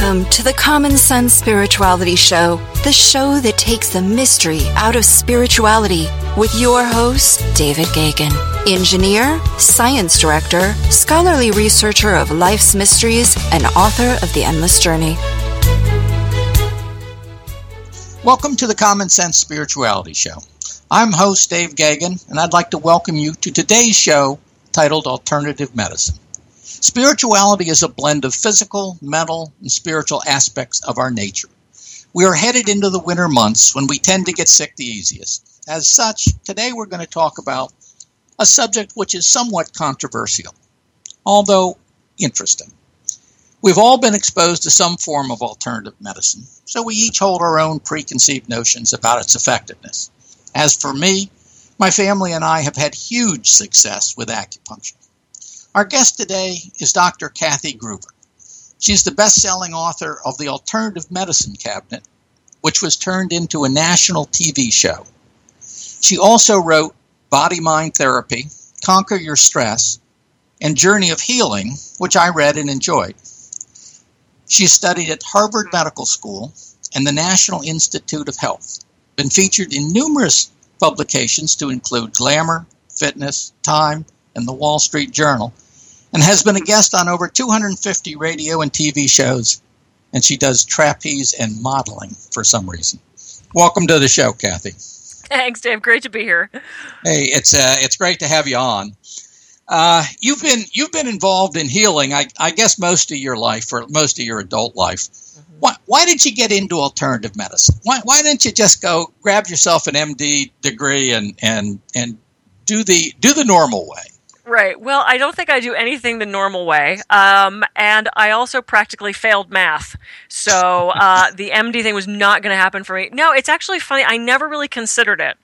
Welcome to the Common Sense Spirituality Show, the show that takes the mystery out of spirituality, with your host, David Gagan, engineer, science director, scholarly researcher of life's mysteries, and author of The Endless Journey. Welcome to the Common Sense Spirituality Show. I'm host Dave Gagan, and I'd like to welcome you to today's show titled Alternative Medicine. Spirituality is a blend of physical, mental, and spiritual aspects of our nature. We are headed into the winter months when we tend to get sick the easiest. As such, today we're going to talk about a subject which is somewhat controversial, although interesting. We've all been exposed to some form of alternative medicine, so we each hold our own preconceived notions about its effectiveness. As for me, my family and I have had huge success with acupuncture. Our guest today is Dr. Kathy Gruber. She's the best-selling author of The Alternative Medicine Cabinet, which was turned into a national TV show. She also wrote Body-Mind Therapy, Conquer Your Stress, and Journey of Healing, which I read and enjoyed. She studied at Harvard Medical School and the National Institute of Health, been featured in numerous publications to include Glamour, Fitness, Time, and the Wall Street Journal, and has been a guest on over 250 radio and TV shows, and she does trapeze and modeling for some reason. Welcome to the show, Kathy. Thanks, Dave. Great to be here. Hey, it's great to have you on. You've been involved in healing, I guess, most of your life, or most of your adult life. Mm-hmm. Why did you get into alternative medicine? Why didn't you just go grab yourself an MD degree and do the normal way? Right. Well, I don't think I do anything the normal way. And I also practically failed math. So the MD thing was not going to happen for me. No, it's actually funny. I never really considered it.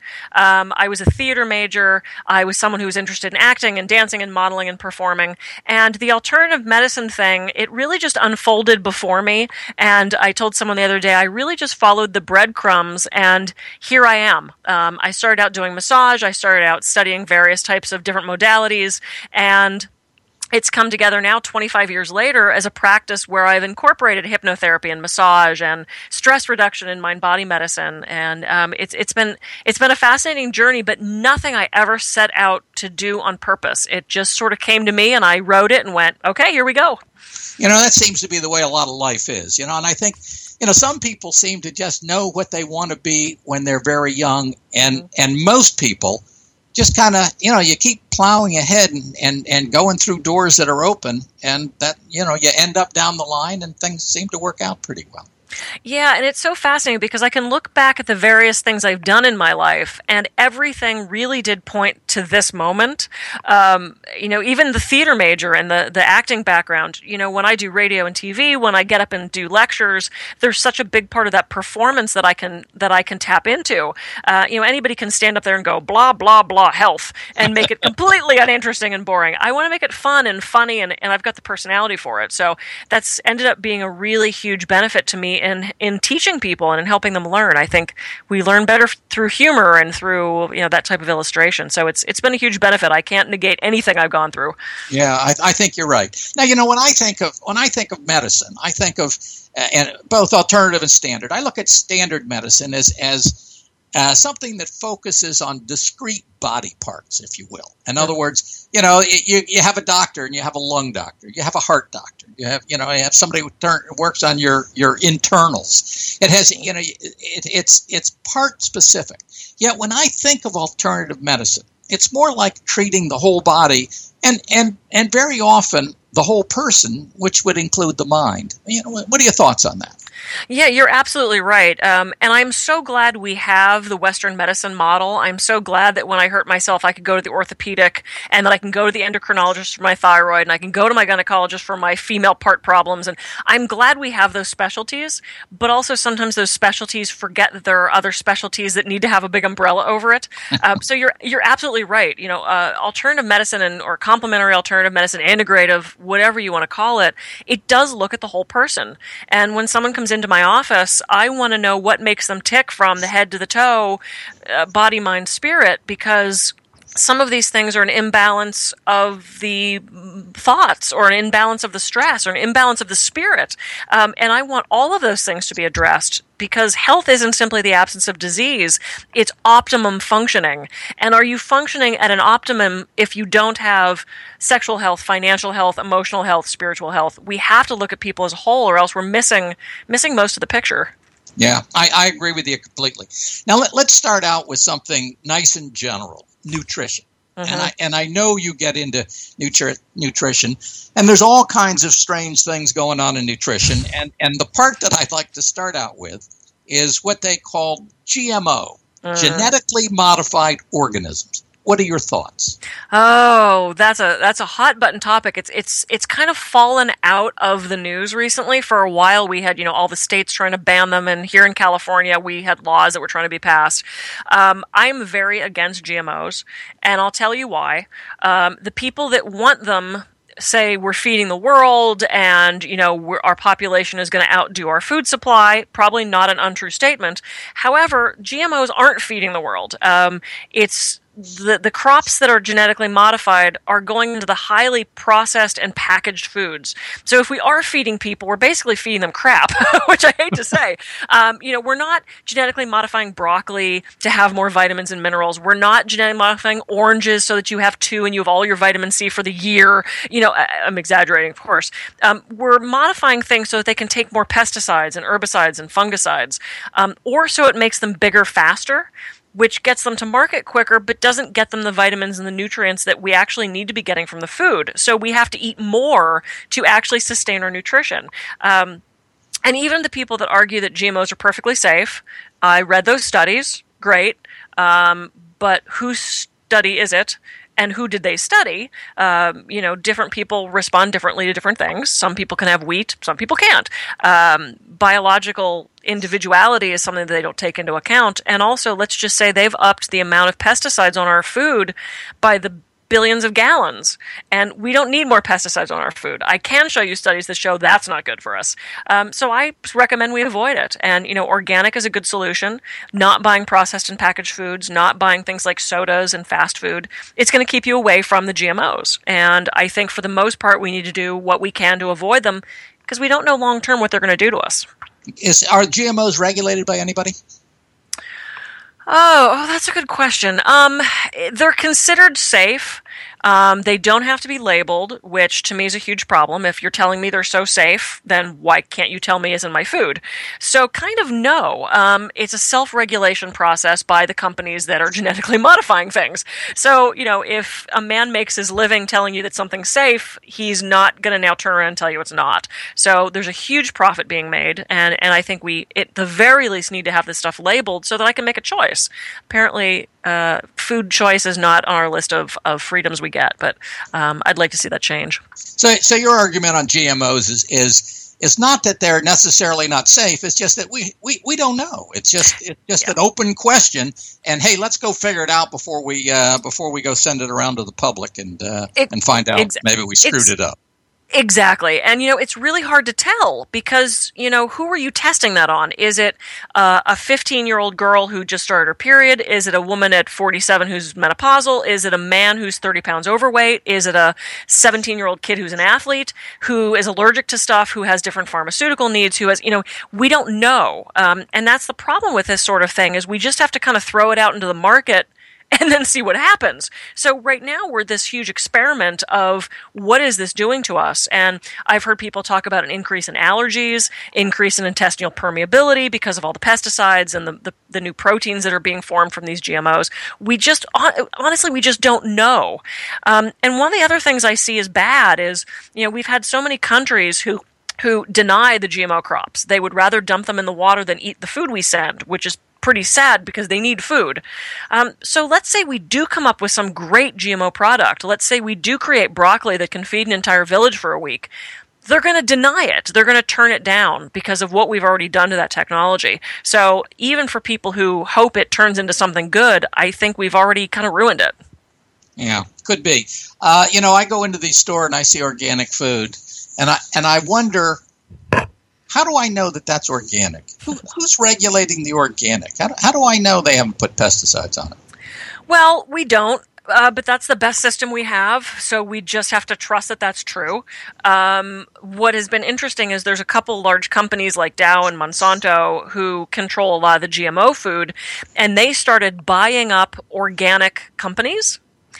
I was a theater major. I was someone who was interested in acting and dancing and modeling and performing. And the alternative medicine thing, it really just unfolded before me. And I told someone the other day, I really just followed the breadcrumbs, and here I am. I started out doing massage. I started out studying various types of different modalities. And it's come together now 25 years later as a practice where I've incorporated hypnotherapy and massage and stress reduction in mind-body medicine. And it's been a fascinating journey, but nothing I ever set out to do on purpose. It just sort of came to me, and I wrote it and went, okay, here we go. That seems to be the way a lot of life is, and I think, some people seem to just know what they want to be when they're very young, and most people just kind of, you keep plowing ahead and going through doors that are open, and that, you end up down the line and things seem to work out pretty well. Yeah, and it's so fascinating because I can look back at the various things I've done in my life, and everything really did point to this moment. Even the theater major and the acting background, when I do radio and TV, when I get up and do lectures, there's such a big part of that performance that I can tap into. Anybody can stand up there and go, blah, blah, blah, health, and make it completely uninteresting and boring. I want to make it fun and funny, and I've got the personality for it. So that's ended up being a really huge benefit to me in teaching people and in helping them learn. I think we learn better through humor and through that type of illustration. So it's been a huge benefit. I can't negate anything I've gone through. Yeah, I think you're right. Now, when I think of medicine, I think of and both alternative and standard. I look at standard medicine as something that focuses on discrete body parts, if you will. In other words, you have a doctor and you have a lung doctor, you have a heart doctor, you have somebody who works on your internals. It has, it's part specific. Yet when I think of alternative medicine, it's more like treating the whole body and very often the whole person, which would include the mind. What are your thoughts on that? Yeah, you're absolutely right. And I'm so glad we have the Western medicine model. I'm so glad that when I hurt myself, I could go to the orthopedic, and that I can go to the endocrinologist for my thyroid, and I can go to my gynecologist for my female part problems. And I'm glad we have those specialties, but also sometimes those specialties forget that there are other specialties that need to have a big umbrella over it. So you're absolutely right. Alternative medicine or complementary alternative medicine, integrative, whatever you want to call it, it does look at the whole person. And when someone comes into my office, I want to know what makes them tick from the head to the toe, body, mind, spirit, because some of these things are an imbalance of the thoughts, or an imbalance of the stress, or an imbalance of the spirit. And I want all of those things to be addressed, because health isn't simply the absence of disease, it's optimum functioning. And are you functioning at an optimum if you don't have sexual health, financial health, emotional health, spiritual health? We have to look at people as a whole, or else we're missing most of the picture. Yeah, I agree with you completely. Now, let's start out with something nice and general. Nutrition. And I know you get into nutrition, and there's all kinds of strange things going on in nutrition. And the part that I'd like to start out with is what they call GMO, genetically modified organisms. What are your thoughts? Oh, that's a hot button topic. It's kind of fallen out of the news recently. For a while, we had all the states trying to ban them, and here in California, we had laws that were trying to be passed. I'm very against GMOs, and I'll tell you why. The people that want them say we're feeding the world, and our population is going to outdo our food supply. Probably not an untrue statement. However, GMOs aren't feeding the world. It's the crops that are genetically modified are going into the highly processed and packaged foods. So if we are feeding people, we're basically feeding them crap, which I hate to say. We're not genetically modifying broccoli to have more vitamins and minerals. We're not genetically modifying oranges so that you have 2 and you have all your vitamin C for the year. I'm exaggerating, of course. We're modifying things so that they can take more pesticides and herbicides and fungicides, or so it makes them bigger faster, which gets them to market quicker, but doesn't get them the vitamins and the nutrients that we actually need to be getting from the food. So we have to eat more to actually sustain our nutrition. And even the people that argue that GMOs are perfectly safe, I read those studies, great, but whose study is it? And who did they study? Different people respond differently to different things. Some people can have wheat, some people can't. Biological individuality is something that they don't take into account. And also, let's just say they've upped the amount of pesticides on our food by the billions of gallons, and we don't need more pesticides on our food. I can show you studies that show that's not good for us. So I recommend we avoid it. And, organic is a good solution. Not buying processed and packaged foods, not buying things like sodas and fast food. It's going to keep you away from the GMOs. And I think for the most part, we need to do what we can to avoid them, because we don't know long term what they're going to do to us. Are GMOs regulated by anybody? Oh, that's a good question. They're considered safe. They don't have to be labeled, which to me is a huge problem. If you're telling me they're so safe, then why can't you tell me it's in my food? So kind of no. It's a self-regulation process by the companies that are genetically modifying things. So, if a man makes his living telling you that something's safe, he's not going to now turn around and tell you it's not. So there's a huge profit being made, and I think we, at the very least, need to have this stuff labeled so that I can make a choice. Apparently, food choice is not on our list of freedoms we get, but I'd like to see that change. So your argument on GMOs is not that they're necessarily not safe. It's just that we don't know. It's just an open question. And hey, let's go figure it out before we go send it around to the public and find out maybe we screwed it up. Exactly. And, it's really hard to tell because, who are you testing that on? Is it a 15-year-old girl who just started her period? Is it a woman at 47 who's menopausal? Is it a man who's 30 pounds overweight? Is it a 17-year-old kid who's an athlete who is allergic to stuff, who has different pharmaceutical needs, who has, we don't know. And that's the problem with this sort of thing is we just have to kind of throw it out into the market and then see what happens. So right now we're this huge experiment of what is this doing to us? And I've heard people talk about an increase in allergies, increase in intestinal permeability because of all the pesticides and the new proteins that are being formed from these GMOs. We just, honestly, we just don't know. And one of the other things I see as bad is, we've had so many countries who deny the GMO crops. They would rather dump them in the water than eat the food we send, which is pretty sad because they need food. So let's say we do come up with some great GMO product. Let's say we do create broccoli that can feed an entire village for a week. They're going to deny it. They're going to turn it down because of what we've already done to that technology. So even for people who hope it turns into something good, I think we've already kind of ruined it. Yeah, could be. I go into these stores and I see organic food, and I wonder, how do I know that that's organic? Who's regulating the organic? How do I know they haven't put pesticides on it? Well, we don't. But that's the best system we have, so we just have to trust that that's true. What has been interesting is there's a couple large companies like Dow and Monsanto who control a lot of the GMO food, and they started buying up organic companies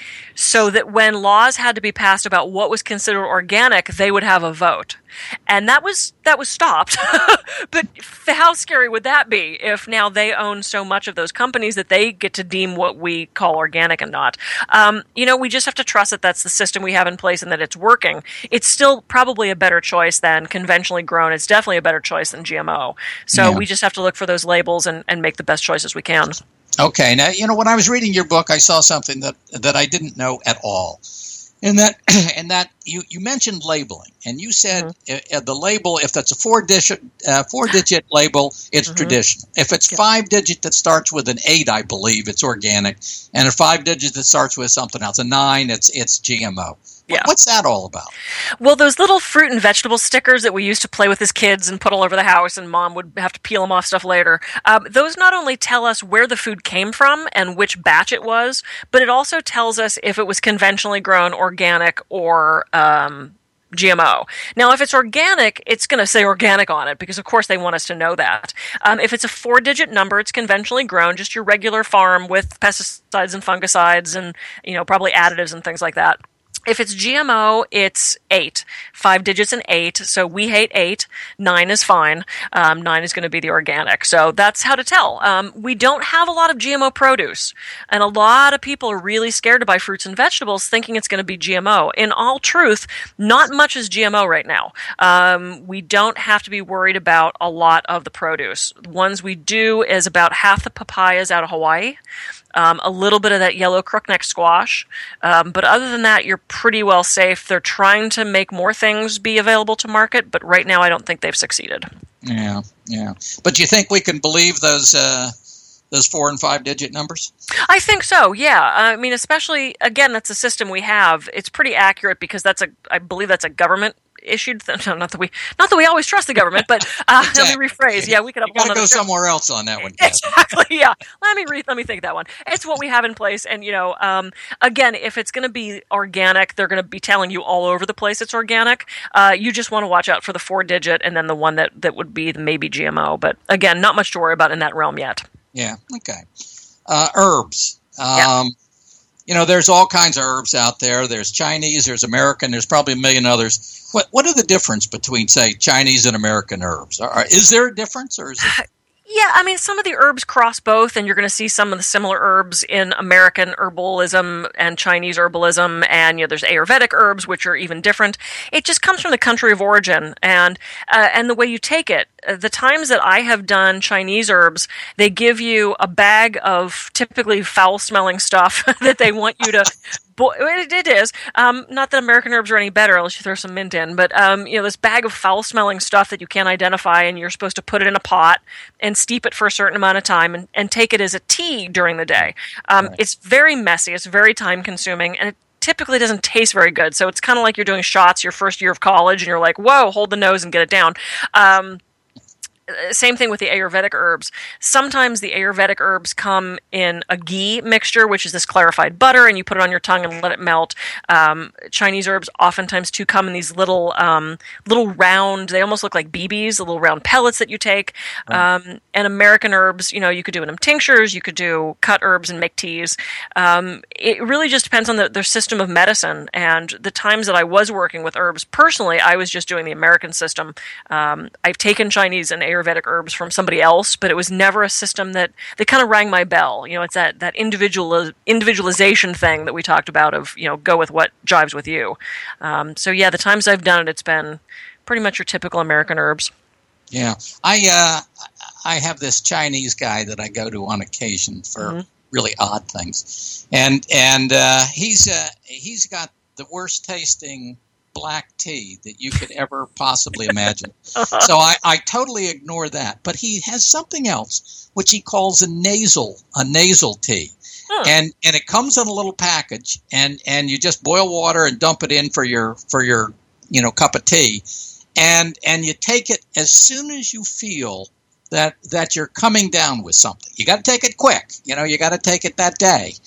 so that when laws had to be passed about what was considered organic, they would have a vote. And that was stopped. But how scary would that be if now they own so much of those companies that they get to deem what we call organic and not? We just have to trust that that's the system we have in place and that it's working. It's still probably a better choice than conventionally grown. It's definitely a better choice than GMO. So we just have to look for those labels and make the best choices we can. Okay. Now, when I was reading your book, I saw something that I didn't know at all. And that you mentioned labeling, and you said the label, if that's a four-digit label, it's traditional. If it's 5-digit that starts with an 8, I believe it's organic, and a 5-digit that starts with something else, a 9, it's GMO. Yeah. What's that all about? Well, those little fruit and vegetable stickers that we used to play with as kids and put all over the house, and Mom would have to peel them off stuff later, those not only tell us where the food came from and which batch it was, but it also tells us if it was conventionally grown, organic, or GMO. Now, if it's organic, it's going to say organic on it because, of course, they want us to know that. If it's a 4-digit number, it's conventionally grown, just your regular farm with pesticides and fungicides and, probably additives and things like that. If it's GMO, it's 8. 5 digits and 8. So we hate 8. 9 is fine. 9 is going to be the organic. So that's how to tell. We don't have a lot of GMO produce. And a lot of people are really scared to buy fruits and vegetables thinking it's going to be GMO. In all truth, not much is GMO right now. We don't have to be worried about a lot of the produce. The ones we do is about half the papayas out of Hawaii. A little bit of that yellow crookneck squash. But other than that, you're pretty well safe. They're trying to make more things be available to market, but right now I don't think they've succeeded. Yeah. But you think we can believe those 4 and 5 digit numbers? I think so, yeah. I mean, especially, again, that's a system we have. It's pretty accurate because I believe that's a government issued. Not that we always trust the government, but exactly. Let me rephrase. Yeah, we could have one. Got to go somewhere else on that one. Exactly. Yeah. Let me think that one. It's what we have in place, and again, if it's going to be organic, they're going to be telling you all over the place it's organic. You just want to watch out for the 4-digit, and then the one that would be maybe GMO. But again, not much to worry about in that realm yet. Yeah. Okay. Herbs. There's all kinds of herbs out there. There's Chinese, there's American, there's probably a million others. What are the difference between, say, Chinese and American herbs? Is there a difference, or is it? Yeah, I mean, some of the herbs cross both, and you're going to see some of the similar herbs in American herbalism and Chinese herbalism, and there's Ayurvedic herbs, which are even different. It just comes from the country of origin and the way you take it. The times that I have done Chinese herbs, they give you a bag of typically foul-smelling stuff that they want you to. It is. Not that American herbs are any better unless you throw some mint in, but this bag of foul-smelling stuff that you can't identify, and you're supposed to put it in a pot and steep it for a certain amount of time and take it as a tea during the day. Right. It's very messy. It's very time-consuming, and it typically doesn't taste very good. So it's kind of like you're doing shots your first year of college, and you're like, whoa, hold the nose and get it down. Same thing with the Ayurvedic herbs. Sometimes the Ayurvedic herbs come in a ghee mixture, which is this clarified butter, and you put it on your tongue and let it melt. Chinese herbs oftentimes too come in these little round, they almost look like BBs, the little round pellets that you take. And American herbs, you could do them in tinctures, you could do cut herbs and make teas. It really just depends on their system of medicine. And the times that I was working with herbs, personally, I was just doing the American system. I've taken Chinese and Ayurvedic herbs from somebody else, but it was never a system that kind of rang my bell. It's that individualization thing that we talked about of, go with what jives with you. So yeah, the times I've done it, it's been pretty much your typical American herbs. Yeah. I have this Chinese guy that I go to on occasion for really odd things. And he's got the worst tasting black tea that you could ever possibly imagine. So I totally ignore that. But he has something else, which he calls a nasal tea. And it comes in a little package, and you just boil water and dump it in for your cup of tea. And you take it as soon as you feel that you're coming down with something. You got to take it quick. You got to take it that day.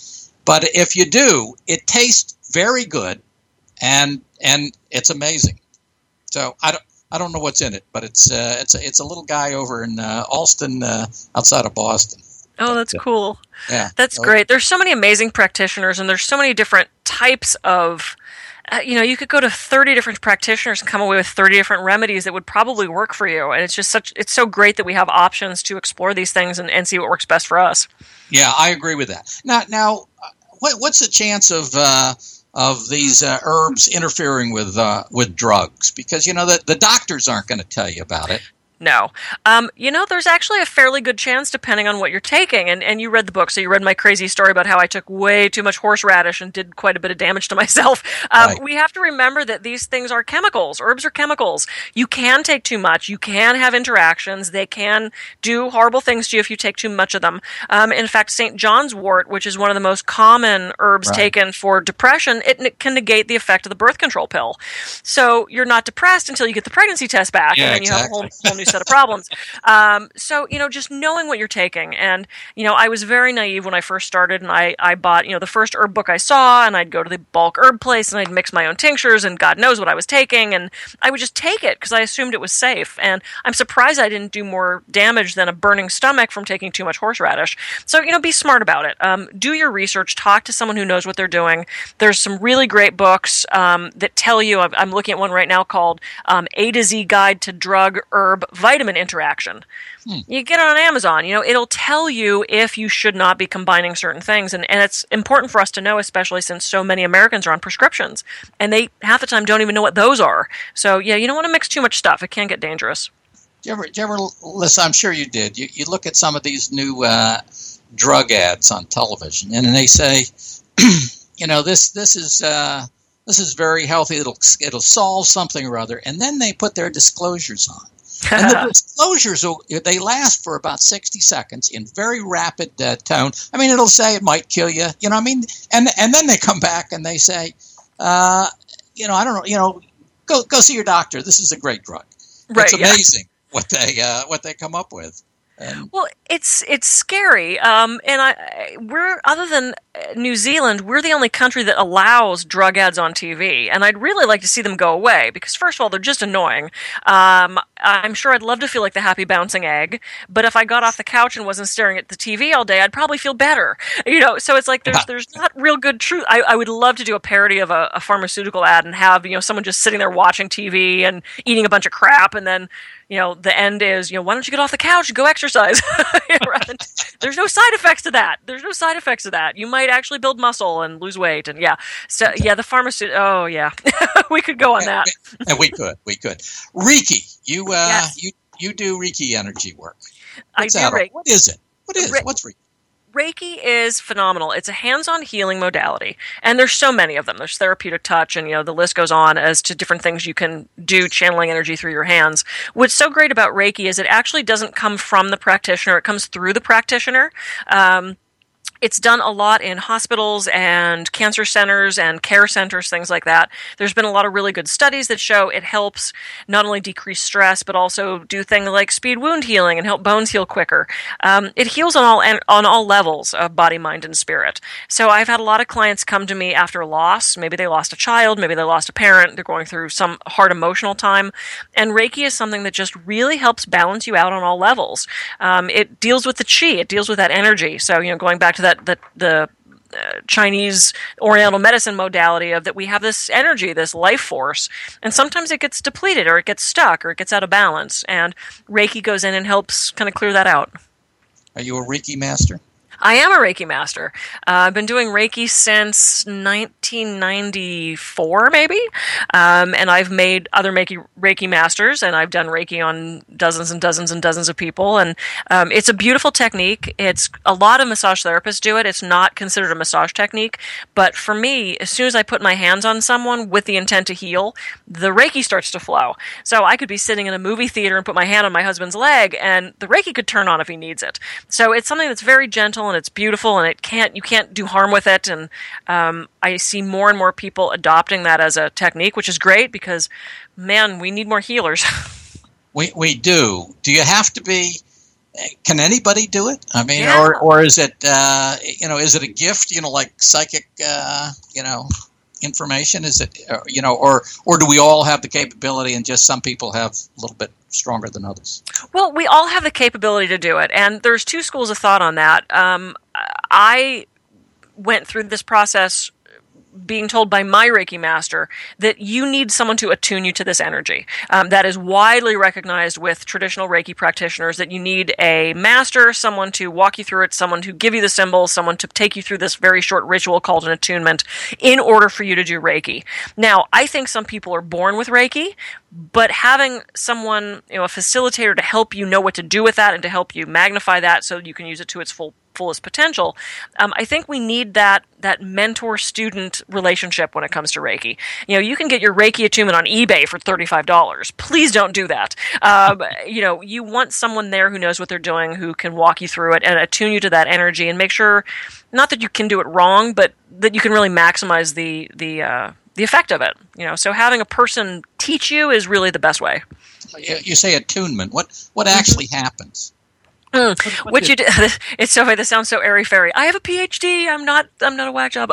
But if you do, it tastes very good, and it's amazing. So I don't know what's in it, but it's a little guy over in Alston, outside of Boston. Oh, that's cool. Yeah, That's great. There's so many amazing practitioners, and there's so many different types of. You could go to 30 different practitioners and come away with 30 different remedies that would probably work for you. And it's so great that we have options to explore these things and see what works best for us. Yeah, I agree with that. Now, what's the chance of these herbs interfering with drugs? Because the doctors aren't going to tell you about it. No. There's actually a fairly good chance depending on what you're taking. And you read the book, so you read my crazy story about how I took way too much horseradish and did quite a bit of damage to myself. Right. We have to remember that these things are chemicals. Herbs are chemicals. You can take too much. You can have interactions. They can do horrible things to you if you take too much of them. In fact, St. John's wort, which is one of the most common herbs taken for depression, it can negate the effect of the birth control pill. So you're not depressed until you get the pregnancy test back, and then you have a whole new set of problems. Just knowing what you're taking. And, I was very naive when I first started, and I bought, the first herb book I saw, and I'd go to the bulk herb place, and I'd mix my own tinctures, and God knows what I was taking, and I would just take it because I assumed it was safe. And I'm surprised I didn't do more damage than a burning stomach from taking too much horseradish. So, be smart about it. Do your research. Talk to someone who knows what they're doing. There's some really great books that tell you, I'm looking at one right now called A to Z Guide to Drug, Herb, Vitamin Interaction. You get it on Amazon. It'll tell you if you should not be combining certain things. And it's important for us to know, especially since so many Americans are on prescriptions. And they, half the time, don't even know what those are. So, you don't want to mix too much stuff. It can get dangerous. Did you ever listen? I'm sure you did. You look at some of these new drug ads on television, and they say, this is very healthy. It'll solve something or other, and then they put their disclosures on. And the disclosures, they last for about 60 seconds in very rapid tone. I mean, it'll say it might kill you, and then they come back and they say, I don't know, go see your doctor. This is a great drug. Right, it's amazing what they come up with. Well, it's scary, and we're, other than New Zealand, we're the only country that allows drug ads on TV, and I'd really like to see them go away because, first of all, they're just annoying. I'm sure I'd love to feel like the happy bouncing egg, but if I got off the couch and wasn't staring at the TV all day, I'd probably feel better. So it's like there's not real good truth. I would love to do a parody of a pharmaceutical ad and have someone just sitting there watching TV and eating a bunch of crap, and then the end is, why don't you get off the couch and go exercise? There's no side effects to that. You might actually build muscle and lose weight. And the pharmaceutical, oh yeah, we could go on that. And we could. Reiki, you do Reiki energy work. What's I do Reiki. What is it? What's Reiki? Reiki is phenomenal. It's a hands-on healing modality, and there's so many of them. There's therapeutic touch, and the list goes on as to different things you can do channeling energy through your hands. What's so great about Reiki is it actually doesn't come from the practitioner; it comes through the practitioner. It's done a lot in hospitals and cancer centers and care centers, things like that. There's been a lot of really good studies that show it helps not only decrease stress, but also do things like speed wound healing and help bones heal quicker. It heals on all levels of body, mind, and spirit. So I've had a lot of clients come to me after a loss. Maybe they lost a child, maybe they lost a parent, they're going through some hard emotional time. And Reiki is something that just really helps balance you out on all levels. It deals with the chi, it deals with that energy. So, going back to the Chinese Oriental medicine modality of that we have this energy, this life force, and sometimes it gets depleted or it gets stuck or it gets out of balance, and Reiki goes in and helps kind of clear that out. Are you a Reiki master? I am a Reiki master. I've been doing Reiki since 1994, maybe, and I've made other Reiki masters, and I've done Reiki on dozens and dozens and dozens of people, and it's a beautiful technique. It's a lot of massage therapists do it. It's not considered a massage technique, but for me, as soon as I put my hands on someone with the intent to heal, the Reiki starts to flow. So I could be sitting in a movie theater and put my hand on my husband's leg, and the Reiki could turn on if he needs it. So it's something that's very gentle, and it's beautiful, and you can't do harm with it. And I see more and more people adopting that as a technique, which is great because, man, we need more healers. We do. Do you have to be Can anybody do it? I mean, Yeah. or is it, is it a gift, like psychic, information? Is it, or do we all have the capability and just some people have a little bit stronger than others? Well, we all have the capability to do it, and there's two schools of thought on that. I went through this process being told by my Reiki master that you need someone to attune you to this energy. That is widely recognized with traditional Reiki practitioners, that you need a master, someone to walk you through it, someone to give you the symbols, someone to take you through this very short ritual called an attunement in order for you to do Reiki. Now, I think some people are born with Reiki, but having someone, a facilitator to help you know what to do with that and to help you magnify that so you can use it to its fullest potential, I think we need that mentor-student relationship when it comes to Reiki. You can get your Reiki attunement on eBay for $35. Please don't do that. You want someone there who knows what they're doing, who can walk you through it and attune you to that energy and make sure, not that you can do it wrong, but that you can really maximize the effect of it. So having a person teach you is really the best way. You say attunement. What actually happens? What you do? It's so funny. This sounds so airy-fairy. I have a PhD. I'm not a whack job.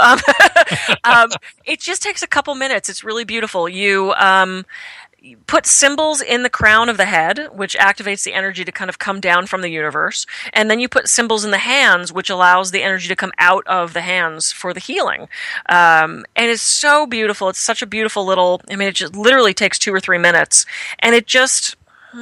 It just takes a couple minutes. It's really beautiful. You put symbols in the crown of the head, which activates the energy to kind of come down from the universe, and then you put symbols in the hands, which allows the energy to come out of the hands for the healing. And it's so beautiful. It's such a beautiful little. It just literally takes 2 or 3 minutes, and it just.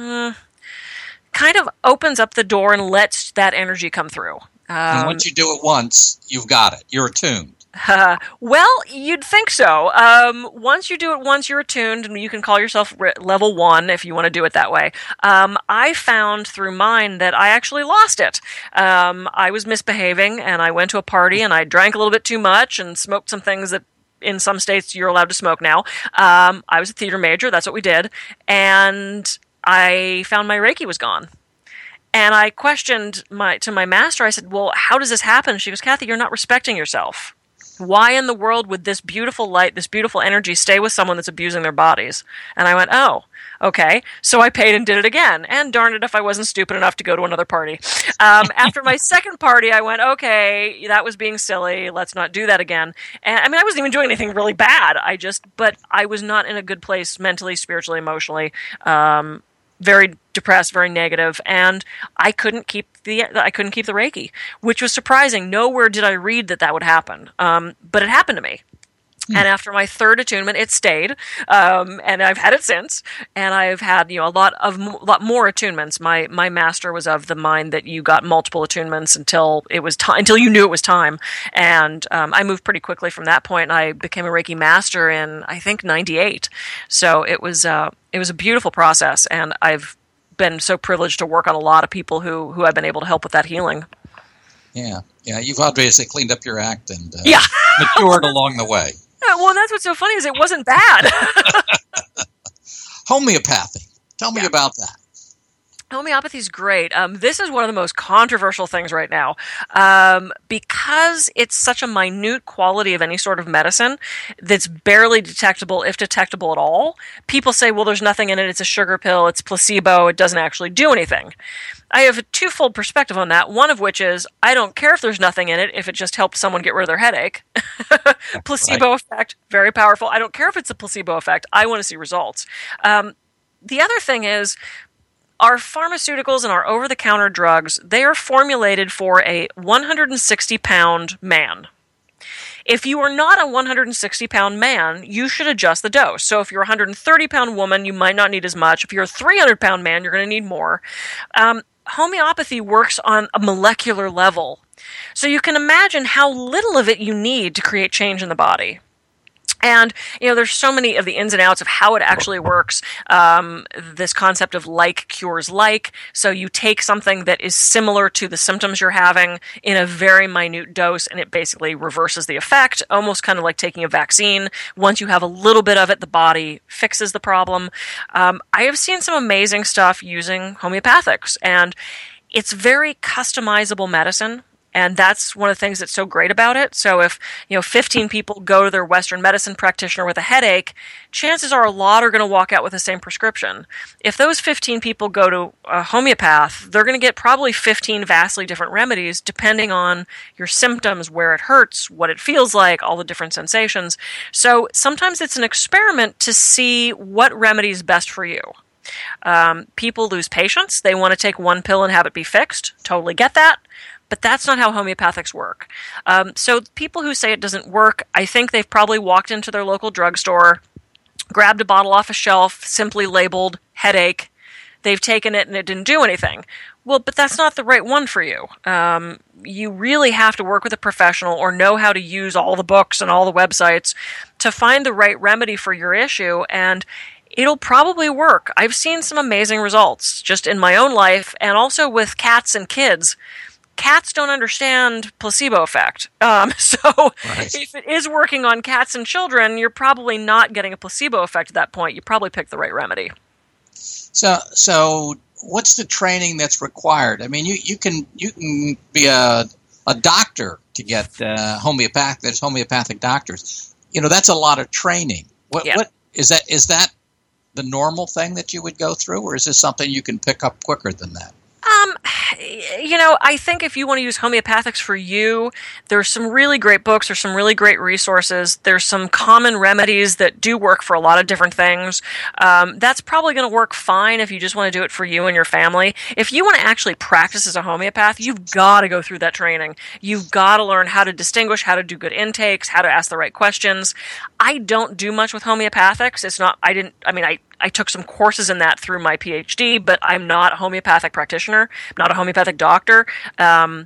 Kind of opens up the door and lets that energy come through. And once you do it once, you've got it. You're attuned. Well, you'd think so. Once you do it once, you're attuned, and you can call yourself level 1 if you want to do it that way. I found through mine that I actually lost it. I was misbehaving, and I went to a party, and I drank a little bit too much and smoked some things that in some states you're allowed to smoke now. I was a theater major. That's what we did. And I found my Reiki was gone. And I questioned to my master, I said, well, how does this happen? She goes, Kathy, you're not respecting yourself. Why in the world would this beautiful light, this beautiful energy stay with someone that's abusing their bodies? And I went, oh, okay. So I paid and did it again. And darn it if I wasn't stupid enough to go to another party. After my second party, I went, okay, that was being silly. Let's not do that again. And I wasn't even doing anything really bad. But I was not in a good place mentally, spiritually, emotionally. Very depressed, very negative, and I couldn't keep the Reiki, which was surprising. Nowhere did I read that would happen, but it happened to me. And after my third attunement, it stayed, and I've had it since. And I've had a lot more attunements. My master was of the mind that you got multiple attunements until it was until you knew it was time. And I moved pretty quickly from that point. I became a Reiki master in I think '98. So it was a beautiful process, and I've been so privileged to work on a lot of people who I've been able to help with that healing. Yeah, you've obviously cleaned up your act and matured along the way. Well, that's what's so funny is it wasn't bad. Homeopathy. Tell me about that. Homeopathy is great. This is one of the most controversial things right now. Because it's such a minute quality of any sort of medicine that's barely detectable, if detectable at all, people say, well, there's nothing in it, it's a sugar pill, it's placebo, it doesn't actually do anything. I have a twofold perspective on that, one of which is, I don't care if there's nothing in it, if it just helps someone get rid of their headache. Placebo effect, very powerful. I don't care if it's a placebo effect, I want to see results. The other thing is, our pharmaceuticals and our over-the-counter drugs, they are formulated for a 160-pound man. If you are not a 160-pound man, you should adjust the dose. So if you're a 130-pound woman, you might not need as much. If you're a 300-pound man, you're going to need more. Homeopathy works on a molecular level. So you can imagine how little of it you need to create change in the body. And, there's so many of the ins and outs of how it actually works. This concept of like cures like. So you take something that is similar to the symptoms you're having in a very minute dose, and it basically reverses the effect, almost kind of like taking a vaccine. Once you have a little bit of it, the body fixes the problem. I have seen some amazing stuff using homeopathics, and it's very customizable medicine. And that's one of the things that's so great about it. So if, 15 people go to their Western medicine practitioner with a headache, chances are a lot are going to walk out with the same prescription. If those 15 people go to a homeopath, they're going to get probably 15 vastly different remedies depending on your symptoms, where it hurts, what it feels like, all the different sensations. So sometimes it's an experiment to see what remedy is best for you. People lose patience. They want to take one pill and have it be fixed. Totally get that. But that's not how homeopathics work. So people who say it doesn't work, I think they've probably walked into their local drugstore, grabbed a bottle off a shelf, simply labeled headache. They've taken it and it didn't do anything. Well, but that's not the right one for you. You really have to work with a professional or know how to use all the books and all the websites to find the right remedy for your issue, and it'll probably work. I've seen some amazing results just in my own life and also with cats and kids. Cats don't understand placebo effect. If it is working on cats and children, you're probably not getting a placebo effect at that point. You probably picked the right remedy. So what's the training that's required? I mean, you can be a doctor to get homeopathic. There's homeopathic doctors. That's a lot of training. What is that? Is that the normal thing that you would go through, or is this something you can pick up quicker than that? I think if you want to use homeopathics for you, there's some really great books, there's some really great resources, there's some common remedies that do work for a lot of different things. That's probably going to work fine if you just want to do it for you and your family. If you want to actually practice as a homeopath, you've got to go through that training. You've got to learn how to distinguish, how to do good intakes, how to ask the right questions. I don't do much with homeopathics. I took some courses in that through my PhD, but I'm not a homeopathic practitioner. I'm not a homeopathic doctor. To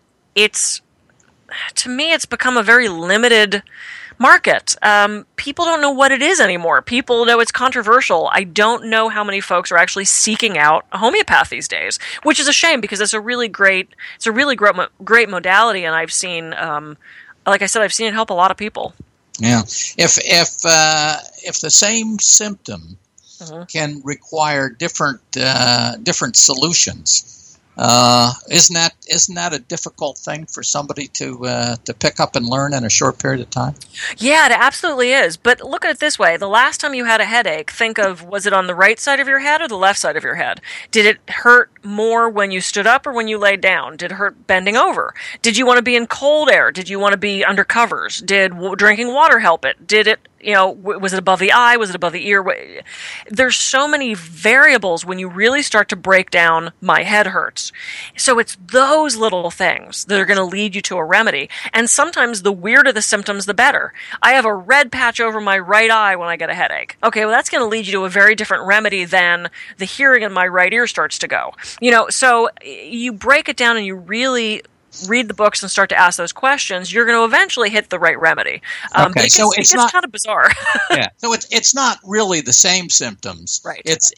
me, it's become a very limited market. People don't know what it is anymore. People know it's controversial. I don't know how many folks are actually seeking out a homeopath these days, which is a shame because it's a really great great modality, and I've seen, like I said, I've seen it help a lot of people. Yeah, if the same symptom can require different solutions. Isn't that a difficult thing for somebody to pick up and learn in a short period of time? Yeah, it absolutely is. But look at it this way. The last time you had a headache, think of, was it on the right side of your head or the left side of your head? Did it hurt more when you stood up or when you laid down? Did it hurt bending over? Did you want to be in cold air? Did you want to be under covers? Did drinking water help it? Did it, was it above the eye? Was it above the ear? There's so many variables when you really start to break down my head hurts. So it's those little things that are going to lead you to a remedy. And sometimes the weirder the symptoms, the better. I have a red patch over my right eye when I get a headache. Okay, well, that's going to lead you to a very different remedy than the hearing in my right ear starts to go. So you break it down and you really read the books and start to ask those questions, you're going to eventually hit the right remedy. Okay, but so it gets kind of bizarre. Yeah, so it's not really the same symptoms. Right.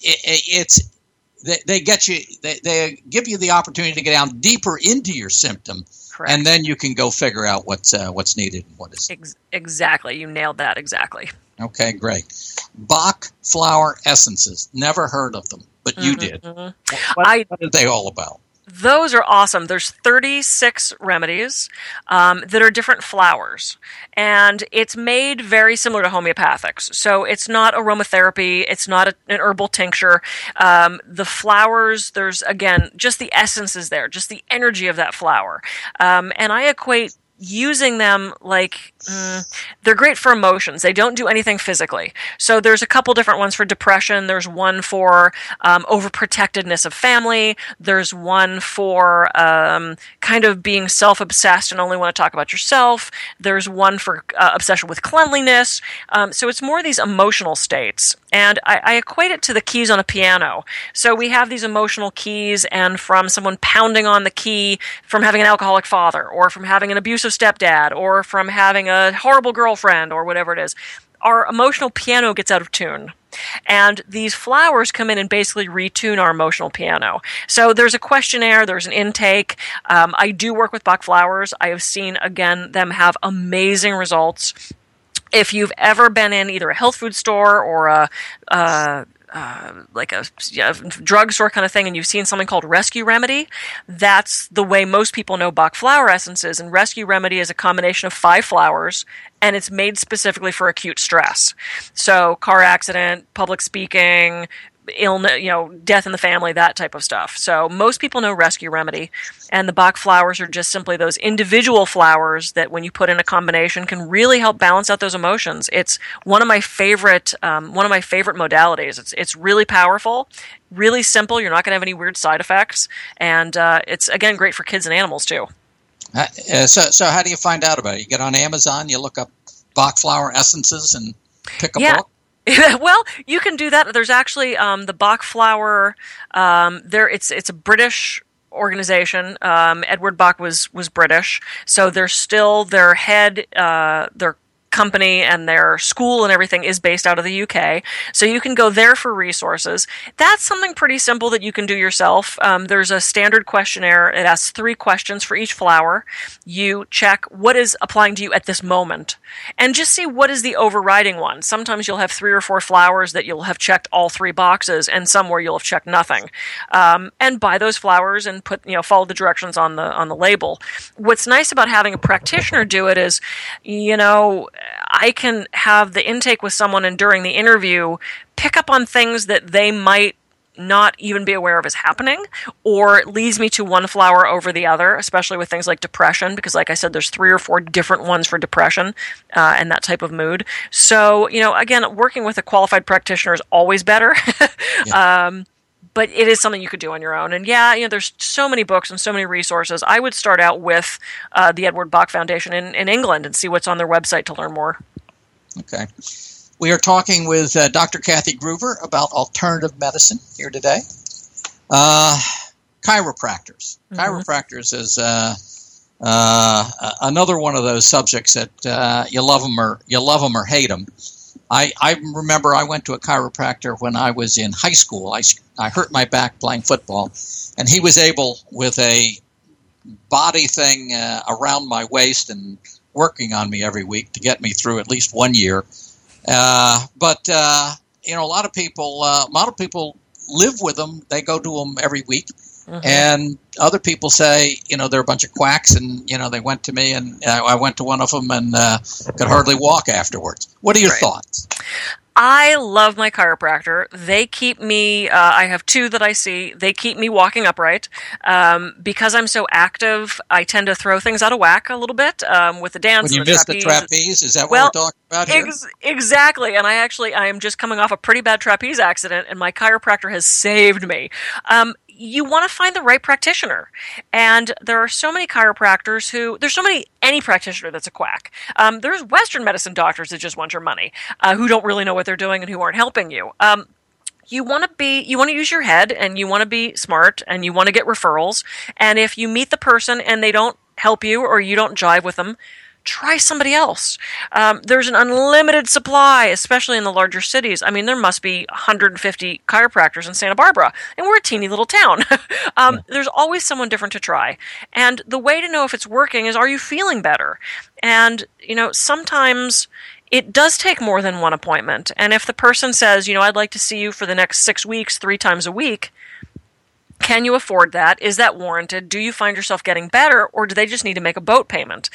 They get you. They give you the opportunity to get down deeper into your symptom. Correct. And then you can go figure out what's needed and what is. Exactly, you nailed that exactly. Okay, great. Bach flower essences. Never heard of them, but you did. What are they all about? Those are awesome. There's 36 remedies that are different flowers, and it's made very similar to homeopathics. So it's not aromatherapy. It's not an herbal tincture. The flowers, there's, again, just the essence is there, just the energy of that flower. And I equate using them like they're great for emotions. They don't do anything physically. So there's a couple different ones for depression. There's one for overprotectedness of family. There's one for kind of being self-obsessed and only want to talk about yourself. There's one for obsession with cleanliness. So it's more these emotional states. And I equate it to the keys on a piano. So we have these emotional keys, and from someone pounding on the key, from having an alcoholic father, or from having an abusive stepdad, or from having a horrible girlfriend, or whatever it is, our emotional piano gets out of tune. And these flowers come in and basically retune our emotional piano. So there's a questionnaire, there's an intake. I do work with Bach flowers. I have seen, again, them have amazing results. If you've ever been in either a health food store or a like a drugstore kind of thing, and you've seen something called Rescue Remedy, that's the way most people know Bach flower essence is. And Rescue Remedy is a combination of 5 flowers, and it's made specifically for acute stress. So car accident, public speaking, illness, death in the family, that type of stuff. So most people know Rescue Remedy, and the Bach flowers are just simply those individual flowers that, when you put in a combination, can really help balance out those emotions. It's one of my favorite modalities. It's really powerful, really simple. You're not going to have any weird side effects, and it's, again, great for kids and animals too. So how do you find out about it? You get on Amazon, you look up Bach flower essences, and pick a book. Well, you can do that. There's actually the Bach flower. It's a British organization. Edward Bach was British, so they're still their head. Their company and their school and everything is based out of the UK. So you can go there for resources. That's something pretty simple that you can do yourself. There's a standard questionnaire. It asks 3 questions for each flower. You check what is applying to you at this moment and just see what is the overriding one. Sometimes you'll have 3 or 4 flowers that you'll have checked all 3 boxes, and some where you'll have checked nothing. And buy those flowers and follow the directions on the label. What's nice about having a practitioner do it is, I can have the intake with someone, and during the interview pick up on things that they might not even be aware of as happening, or it leads me to one flower over the other, especially with things like depression, because like I said, there's 3 or 4 different ones for depression and that type of mood. So, again, working with a qualified practitioner is always better. Yeah. But it is something you could do on your own. And there's so many books and so many resources. I would start out with the Edward Bach Foundation in England and see what's on their website to learn more. Okay. We are talking with Dr. Kathy Gruver about alternative medicine here today. Chiropractors. Mm-hmm. Chiropractors is another one of those subjects that you love them or hate them. I remember I went to a chiropractor when I was in high school. I hurt my back playing football, and he was able, with a body thing around my waist and working on me every week, to get me through at least 1 year. But a lot of people live with them. They go to them every week. Mm-hmm. And other people say, they're a bunch of quacks, and, they went to me, and I went to one of them and could hardly walk afterwards. What are your thoughts? I love my chiropractor. They keep me, I have 2 that I see, they keep me walking upright. Because I'm so active, I tend to throw things out of whack a little bit with the dance. When you miss the trapeze, is that what we're talking about here? Exactly. And I am just coming off a pretty bad trapeze accident, and my chiropractor has saved me. You want to find the right practitioner. And there are so many chiropractors any practitioner that's a quack. There's Western medicine doctors that just want your money, who don't really know what they're doing and who aren't helping you. You want to use your head, and you want to be smart, and you want to get referrals. And if you meet the person and they don't help you, or you don't jive with them, try somebody else. There's an unlimited supply, especially in the larger cities. I mean, there must be 150 chiropractors in Santa Barbara, and we're a teeny little town. There's always someone different to try. And the way to know if it's working is, are you feeling better? And, sometimes it does take more than one appointment. And if the person says, I'd like to see you for the next 6 weeks, 3 times a week, can you afford that? Is that warranted? Do you find yourself getting better, or do they just need to make a boat payment?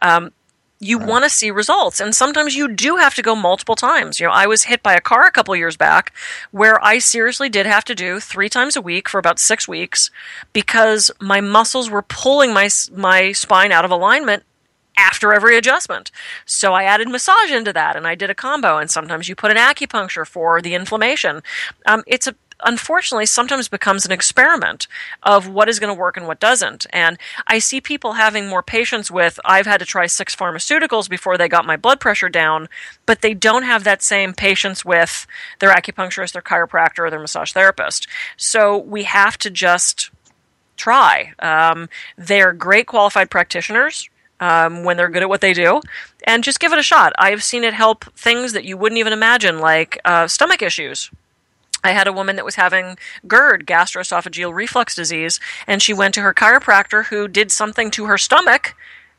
You want to see results, and sometimes you do have to go multiple times. I was hit by a car a couple years back where I seriously did have to do 3 times a week for about 6 weeks because my muscles were pulling my spine out of alignment after every adjustment. So I added massage into that, and I did a combo, and sometimes you put an acupuncture for the inflammation. It's unfortunately sometimes becomes an experiment of what is going to work and what doesn't. And I see people having more patience with, I've had to try 6 pharmaceuticals before they got my blood pressure down, but they don't have that same patience with their acupuncturist, their chiropractor, or their massage therapist. So we have to just try. They're great qualified practitioners when they're good at what they do, and just give it a shot. I've seen it help things that you wouldn't even imagine, like stomach issues. I had a woman that was having GERD, gastroesophageal reflux disease, and she went to her chiropractor, who did something to her stomach,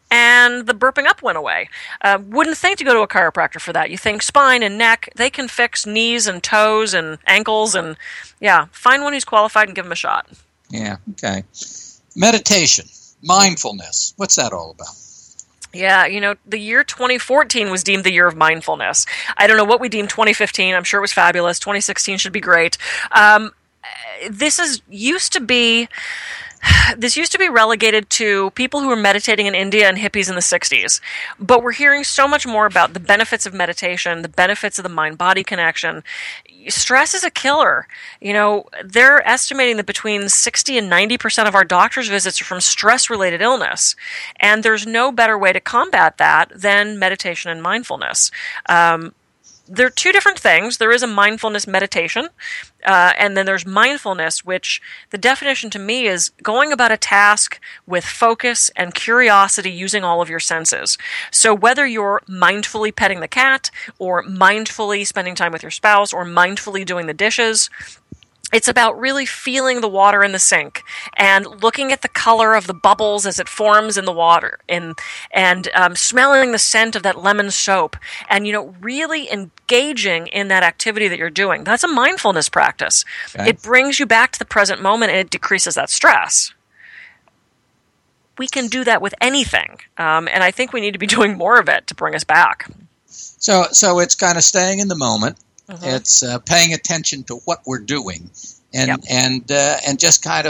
and the burping up went away. Wouldn't think to go to a chiropractor for that. You think spine and neck, they can fix knees and toes and ankles, and find one who's qualified and give them a shot. Yeah, okay. Meditation, mindfulness, what's that all about? Yeah, the year 2014 was deemed the year of mindfulness. I don't know what we deemed 2015. I'm sure it was fabulous. 2016 should be great. This used to be relegated to people who were meditating in India and hippies in the 60s. But we're hearing so much more about the benefits of meditation, the benefits of the mind-body connection. Stress is a killer. They're estimating that between 60 and 90% of our doctor's visits are from stress-related illness. And there's no better way to combat that than meditation and mindfulness. They're two different things. There is a mindfulness meditation, and then there's mindfulness, which the definition to me is going about a task with focus and curiosity using all of your senses. So whether you're mindfully petting the cat, or mindfully spending time with your spouse, or mindfully doing the dishes, it's about really feeling the water in the sink and looking at the color of the bubbles as it forms in the water, and smelling the scent of that lemon soap, and really engaging in that activity that you're doing. That's a mindfulness practice. Okay. It brings you back to the present moment, and it decreases that stress. We can do that with anything, and I think we need to be doing more of it to bring us back. So it's kind of staying in the moment. Mm-hmm. It's paying attention to what we're doing, and just kind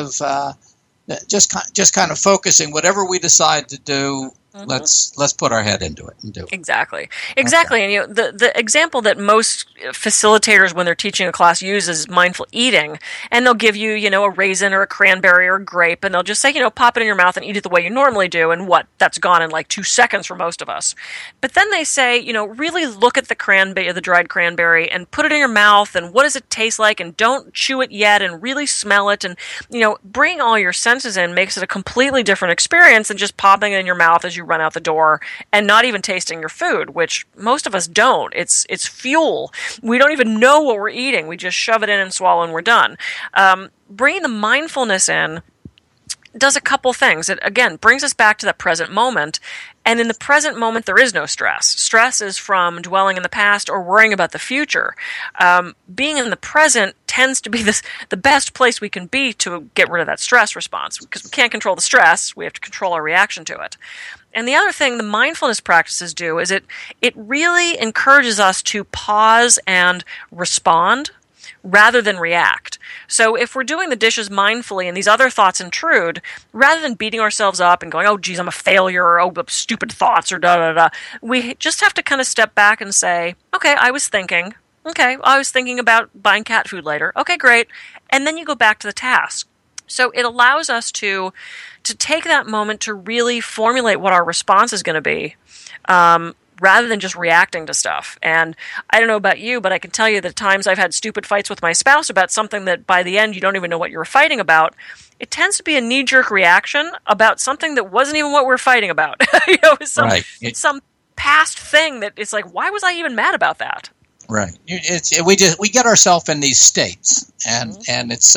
of focusing. Whatever we decide to do, mm-hmm. let's put our head into it and do it. Exactly. Okay. And the example that most facilitators, when they're teaching a class, use is mindful eating, and they'll give you a raisin or a cranberry or a grape, and they'll just say pop it in your mouth and eat it the way you normally do, and that's gone in like 2 seconds for most of us. But then they say really look at the dried cranberry and put it in your mouth, and what does it taste like, and don't chew it yet, and really smell it, and bring all your senses in makes it a completely different experience than just popping it in your mouth as you run out the door and not even tasting your food, which most of us don't. It's fuel. We don't even know what we're eating. We just shove it in and swallow and we're done. Bringing the mindfulness in does a couple things. It, again, brings us back to that present moment. And in the present moment, there is no stress. Stress is from dwelling in the past or worrying about the future. Being in the present tends to be the best place we can be to get rid of that stress response, because we can't control the stress. We have to control our reaction to it. And the other thing the mindfulness practices do is it really encourages us to pause and respond rather than react. So if we're doing the dishes mindfully and these other thoughts intrude, rather than beating ourselves up and going, oh, geez, I'm a failure, or oh, stupid thoughts, or da-da-da, we just have to kind of step back and say, okay, I was thinking about buying cat food later. Okay, great. And then you go back to the task. So it allows us to take that moment to really formulate what our response is going to be, rather than just reacting to stuff. And I don't know about you, but I can tell you that times I've had stupid fights with my spouse about something that by the end you don't even know what you were fighting about. It tends to be a knee-jerk reaction about something that wasn't even what we were fighting about. It's some past thing that it's like, why was I even mad about that? Right. We get ourselves in these states, and mm-hmm. and it's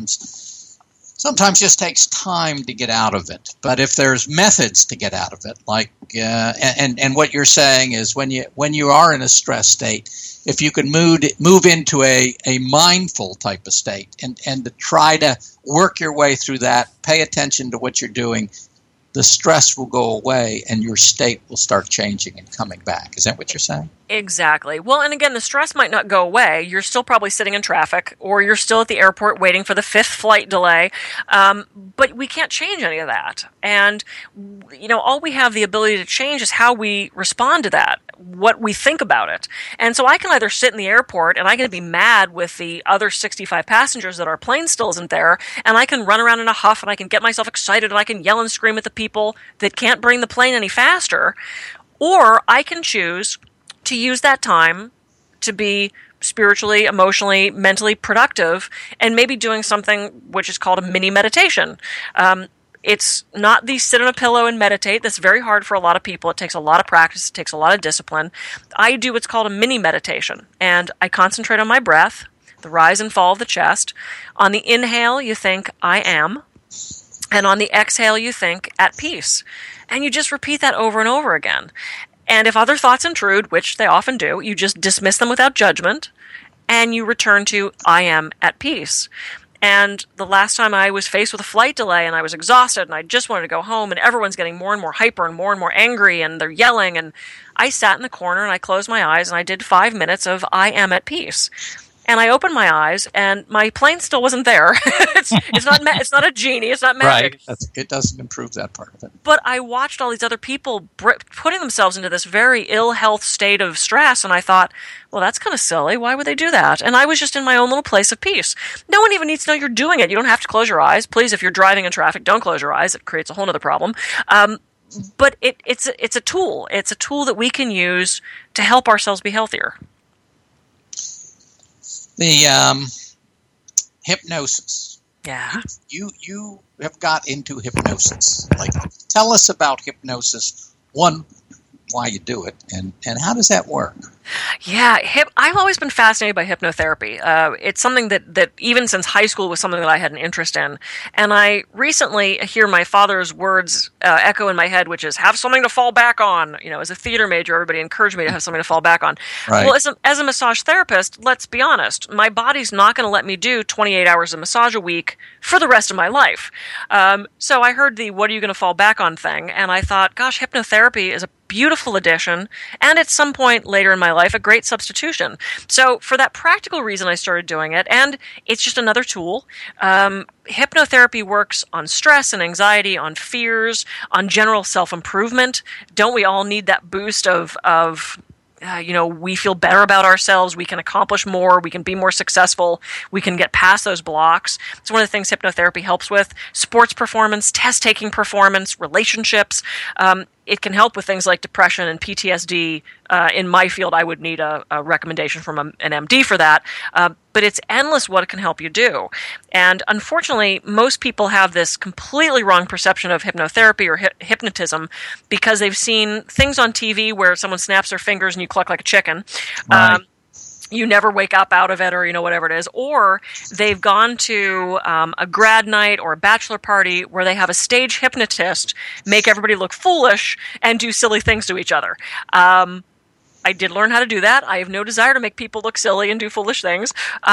sometimes just takes time to get out of it. But if there's methods to get out of it, like and what you're saying is when you are in a stress state, if you can move into a mindful type of state and to try to work your way through that, pay attention to what you're doing, the stress will go away and your state will start changing and coming back. Is that what you're saying? Exactly. Well, and again, the stress might not go away. You're still probably sitting in traffic, or you're still at the airport waiting for the 5th flight delay. But we can't change any of that. And, all we have the ability to change is how we respond to that, what we think about it. And so I can either sit in the airport and I can be mad with the other 65 passengers that our plane still isn't there, and I can run around in a huff and I can get myself excited and I can yell and scream at the people that can't bring the plane any faster. Or I can choose to use that time to be spiritually, emotionally, mentally productive, and maybe doing something which is called a mini meditation. It's not the sit on a pillow and meditate. That's very hard for a lot of people. It takes a lot of practice. It takes a lot of discipline. I do what's called a mini meditation, and I concentrate on my breath, the rise and fall of the chest. On the inhale, you think, I am. And on the exhale, you think at peace. And you just repeat that over and over again. And if other thoughts intrude, which they often do, you just dismiss them without judgment, and you return to I am at peace. And the last time I was faced with a flight delay and I was exhausted and I just wanted to go home and everyone's getting more and more hyper and more angry and they're yelling, and I sat in the corner and I closed my eyes and I did 5 minutes of I am at peace. And I opened my eyes, and my plane still wasn't there. It's not a genie. It's not magic. Right. It doesn't improve that part of it. But I watched all these other people putting themselves into this very ill health state of stress, and I thought, well, that's kind of silly. Why would they do that? And I was just in my own little place of peace. No one even needs to know you're doing it. You don't have to close your eyes. Please, if you're driving in traffic, don't close your eyes. It creates a whole other problem. But it's a tool. It's a tool that we can use to help ourselves be healthier. The hypnosis. Yeah. You have got into hypnosis. Like, tell us about hypnosis. One, why you do it, and how does that work? Yeah, I've always been fascinated by hypnotherapy. It's something that even since high school was something that I had an interest in. And I recently hear my father's words echo in my head, which is, have something to fall back on. You know, as a theater major, everybody encouraged me to have something to fall back on. Right. Well, as a massage therapist, let's be honest, my body's not going to let me do 28 hours of massage a week for the rest of my life. So I heard the what are you going to fall back on thing, and I thought, gosh, hypnotherapy is a beautiful addition, and at some point later in my life, a great substitution. So for that practical reason, I started doing it, and it's just another tool. Hypnotherapy works on stress and anxiety, on fears, on general self-improvement. Don't we all need that boost of we feel better about ourselves, we can accomplish more, we can be more successful, we can get past those blocks. It's one of the things hypnotherapy helps with. Sports performance, test-taking performance, relationships. It can help with things like depression and PTSD. In my field, I would need a recommendation from an MD for that. But it's endless what it can help you do. And unfortunately, most people have this completely wrong perception of hypnotherapy or hypnotism because they've seen things on TV where someone snaps their fingers and you cluck like a chicken. Right. You never wake up out of it, or whatever it is, or they've gone to a grad night or a bachelor party where they have a stage hypnotist make everybody look foolish and do silly things to each other. I did learn how to do that. I have no desire to make people look silly and do foolish things.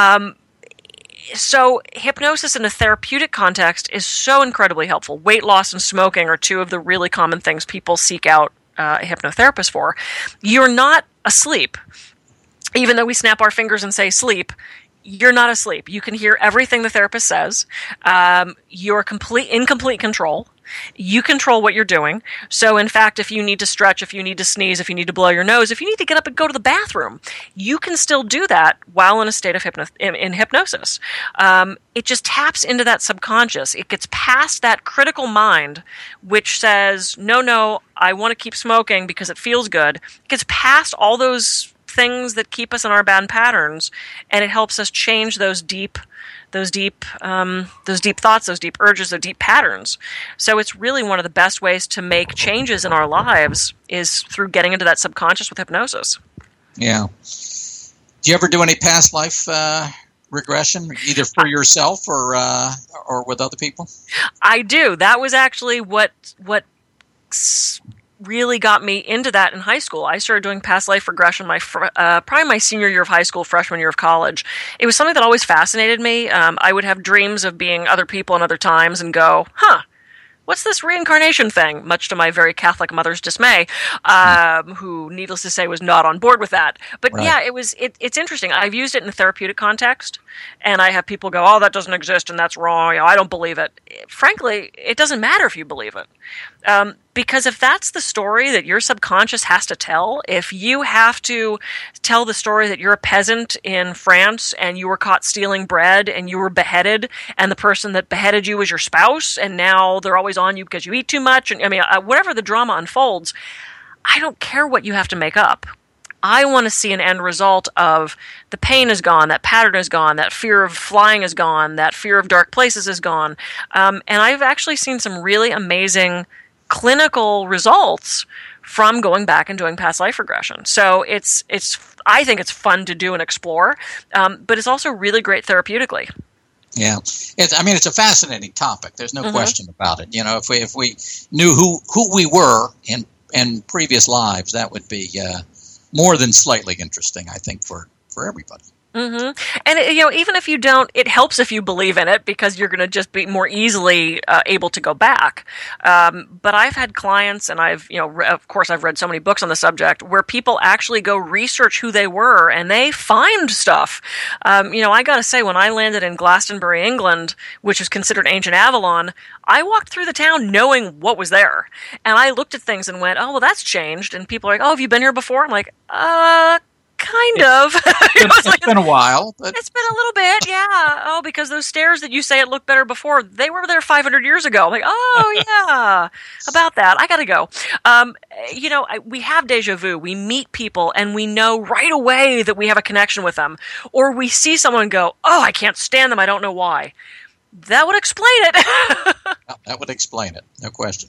So hypnosis in a therapeutic context is so incredibly helpful. Weight loss and smoking are two of the really common things people seek out a hypnotherapist for. You're not asleep. Even though we snap our fingers and say sleep, you're not asleep. You can hear everything the therapist says. You're in complete control. You control what you're doing. So, in fact, if you need to stretch, if you need to sneeze, if you need to blow your nose, if you need to get up and go to the bathroom, you can still do that while in a state of in hypnosis. It just taps into that subconscious. It gets past that critical mind, which says, no, I want to keep smoking because it feels good. It gets past all those things that keep us in our bad patterns, and it helps us change those deep thoughts, those deep urges, those deep patterns. So it's really one of the best ways to make changes in our lives is through getting into that subconscious with hypnosis. Yeah. Do you ever do any past life regression, either for yourself or with other people? I do. That was actually what really got me into that in high school. I started doing past life regression probably my senior year of high school, freshman year of college. It was something that always fascinated me. I would have dreams of being other people in other times and go, what's this reincarnation thing? Much to my very Catholic mother's dismay, who, needless to say, was not on board with that. But right. Yeah, it's interesting. I've used it in a therapeutic context, and I have people go, oh, that doesn't exist and that's wrong. I don't believe it. Frankly, it doesn't matter if you believe it. Because if that's the story that your subconscious has to tell, if you have to tell the story that you're a peasant in France and you were caught stealing bread and you were beheaded and the person that beheaded you was your spouse and now they're always on you because you eat too much, and whatever the drama unfolds, I don't care what you have to make up. I want to see an end result of the pain is gone, that pattern is gone, that fear of flying is gone, that fear of dark places is gone. And I've actually seen some really amazing clinical results from going back and doing past life regression. So I think it's fun to do and explore, but it's also really great therapeutically. Yeah, it's a fascinating topic. There's no question about it. If we knew who we were in previous lives, that would be more than slightly interesting, I think, for everybody. Mm-hmm. And even if you don't, it helps if you believe in it, because you're going to just be more easily able to go back. But I've had clients, and of course I've read so many books on the subject, where people actually go research who they were, and they find stuff. I got to say, when I landed in Glastonbury, England, which is considered ancient Avalon, I walked through the town knowing what was there, and I looked at things and went, "Oh, well, that's changed." And people are like, "Oh, have you been here before?" I'm like, kind of. It's been a while. But it's been a little bit, yeah. Oh, because those stairs that you say it looked better before, they were there 500 years ago. I'm like, oh, yeah, about that. I got to go. We have deja vu. We meet people, and we know right away that we have a connection with them. Or we see someone and go, oh, I can't stand them. I don't know why. That would explain it. That would explain it. No question.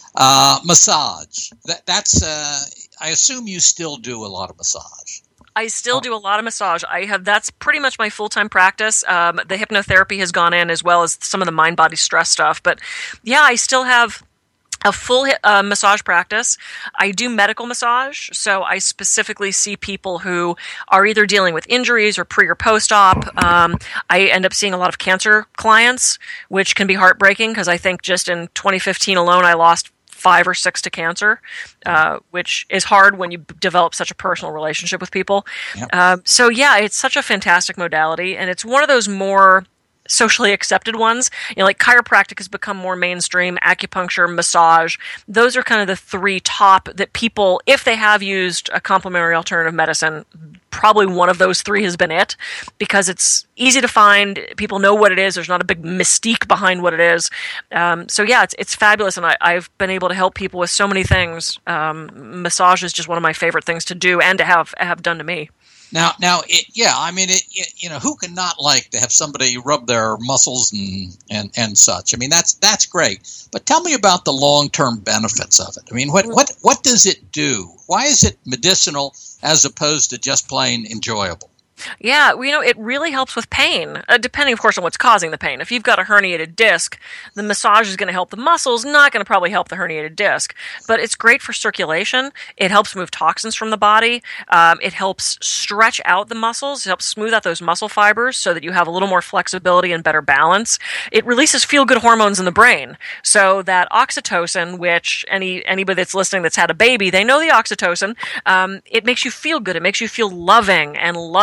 Massage. That's. I assume you still do a lot of massage. I still do a lot of massage. That's pretty much my full-time practice. The hypnotherapy has gone in, as well as some of the mind-body stress stuff. But yeah, I still have a full massage practice. I do medical massage, so I specifically see people who are either dealing with injuries or pre or post-op. I end up seeing a lot of cancer clients, which can be heartbreaking, because I think just in 2015 alone, I lost 5 or 6 to cancer, which is hard when you develop such a personal relationship with people. Yep. So yeah, it's such a fantastic modality, and it's one of those more socially accepted ones. Like chiropractic has become more mainstream, acupuncture, massage. Those are kind of the 3 top that people, if they have used a complementary alternative medicine, probably one of those 3 has been it, because it's easy to find. People know what it is. There's not a big mystique behind what it is. So yeah, it's fabulous, and I've been able to help people with so many things. Massage is just one of my favorite things to do and to have done to me. Now, who can not like to have somebody rub their muscles and such? I mean, that's great. But tell me about the long-term benefits of it. I mean, what does it do? Why is it medicinal as opposed to just plain enjoyable? Yeah, it really helps with pain, depending, of course, on what's causing the pain. If you've got a herniated disc, the massage is going to help the muscles, not going to probably help the herniated disc. But it's great for circulation. It helps move toxins from the body. It helps stretch out the muscles. It helps smooth out those muscle fibers so that you have a little more flexibility and better balance. It releases feel-good hormones in the brain. So that oxytocin, which anybody that's listening that's had a baby, they know the oxytocin. It makes you feel good. It makes you feel loving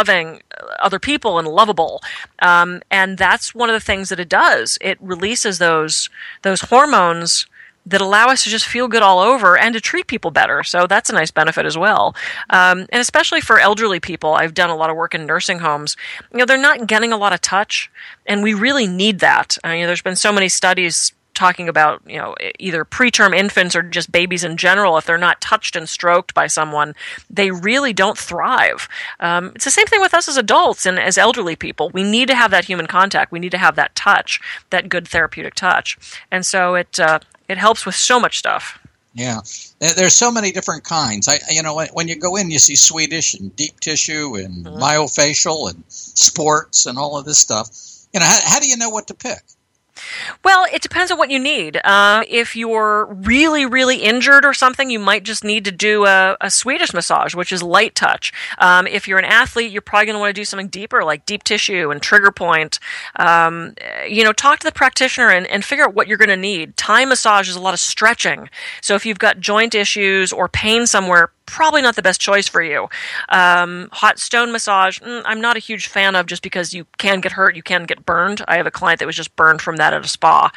other people and lovable. And that's one of the things that it does. It releases those hormones that allow us to just feel good all over and to treat people better. So that's a nice benefit as well. And especially for elderly people, I've done a lot of work in nursing homes. They're not getting a lot of touch, and we really need that. There's been so many studies talking about, either preterm infants or just babies in general. If they're not touched and stroked by someone, they really don't thrive. It's the same thing with us as adults and as elderly people. We need to have that human contact. We need to have that touch, that good therapeutic touch. And so it helps with so much stuff. Yeah, there's so many different kinds. When you go in, you see Swedish and deep tissue and myofascial and sports and all of this stuff. How do you know what to pick? Well, it depends on what you need. If you're really, really injured or something, you might just need to do a Swedish massage, which is light touch. If you're an athlete, you're probably going to want to do something deeper, like deep tissue and trigger point. Talk to the practitioner and figure out what you're going to need. Thai massage is a lot of stretching. So if you've got joint issues or pain somewhere, probably not the best choice for you. Hot stone massage, I'm not a huge fan of, just because you can get hurt, you can get burned. I have a client that was just burned from that at a spa.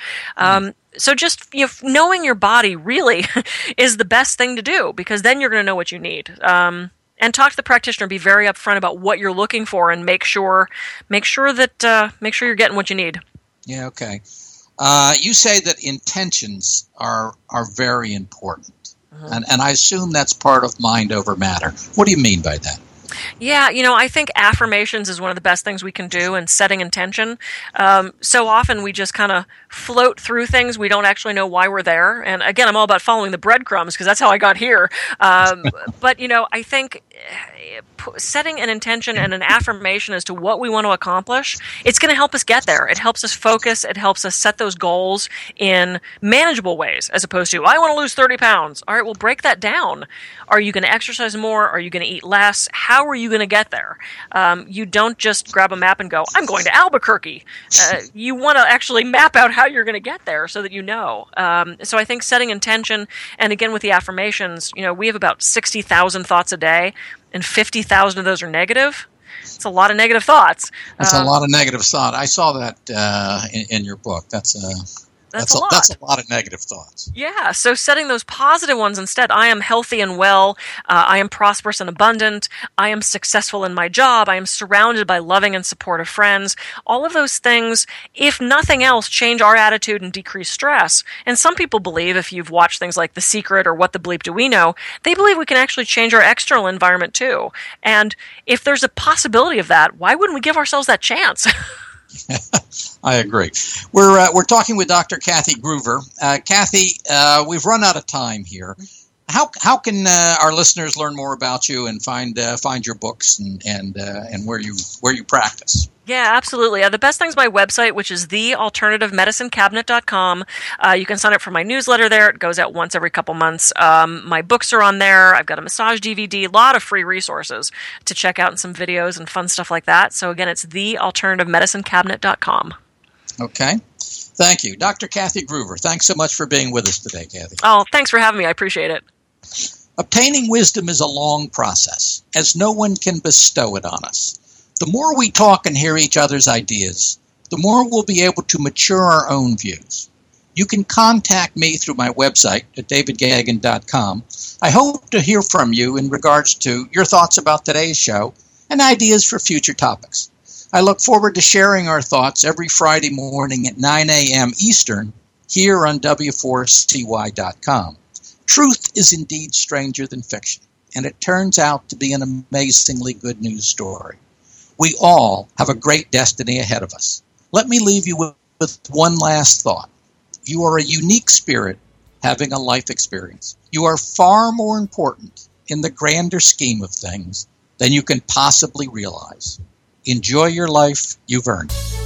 So just knowing your body really is the best thing to do, because then you're going to know what you need. And talk to the practitioner, be very upfront about what you're looking for, and make sure you're getting what you need. Yeah, okay. You say that intentions are very important. And I assume that's part of mind over matter. What do you mean by that? Yeah, I think affirmations is one of the best things we can do, and setting intention. So often we just kind of float through things. We don't actually know why we're there. And again, I'm all about following the breadcrumbs because that's how I got here. But, I think setting an intention and an affirmation as to what we want to accomplish, it's going to help us get there. It helps us focus. It helps us set those goals in manageable ways as opposed to, I want to lose 30 pounds. All right, well, break that down. Are you going to exercise more? Are you going to eat less? How are you going to get there? You don't just grab a map and go, I'm going to Albuquerque. You want to actually map out how you're going to get there so that you know. So I think setting intention, and again with the affirmations, we have about 60,000 thoughts a day, and 50,000 of those are negative. It's a lot of negative thoughts. That's a lot of negative thought. I saw that in your book. That's a lot of negative thoughts. Yeah, so setting those positive ones instead. I am healthy and well. I am prosperous and abundant. I am successful in my job. I am surrounded by loving and supportive friends. All of those things, if nothing else, change our attitude and decrease stress. And some people believe, if you've watched things like The Secret or What the Bleep Do We Know, they believe we can actually change our external environment too. And if there's a possibility of that, why wouldn't we give ourselves that chance? I agree. We're talking with Dr. Kathy Gruver. Kathy, we've run out of time here. How can our listeners learn more about you and find your books and where you practice? Yeah, absolutely. The best thing's my website, which is thealternativeMedicineCabinet.com. You can sign up for my newsletter there. It goes out once every couple months. My books are on there. I've got a massage DVD, a lot of free resources to check out, and some videos and fun stuff like that. So again, it's thealternativeMedicineCabinet.com. Okay. Thank you. Dr. Kathy Gruver, thanks so much for being with us today, Kathy. Oh, thanks for having me. I appreciate it. Obtaining wisdom is a long process, as no one can bestow it on us. The more we talk and hear each other's ideas, the more we'll be able to mature our own views. You can contact me through my website at davidgagan.com. I hope to hear from you in regards to your thoughts about today's show and ideas for future topics. I look forward to sharing our thoughts every Friday morning at 9 a.m. Eastern here on W4CY.com. Truth is indeed stranger than fiction, and it turns out to be an amazingly good news story. We all have a great destiny ahead of us. Let me leave you with one last thought. You are a unique spirit having a life experience. You are far more important in the grander scheme of things than you can possibly realize. Enjoy your life. You've earned it.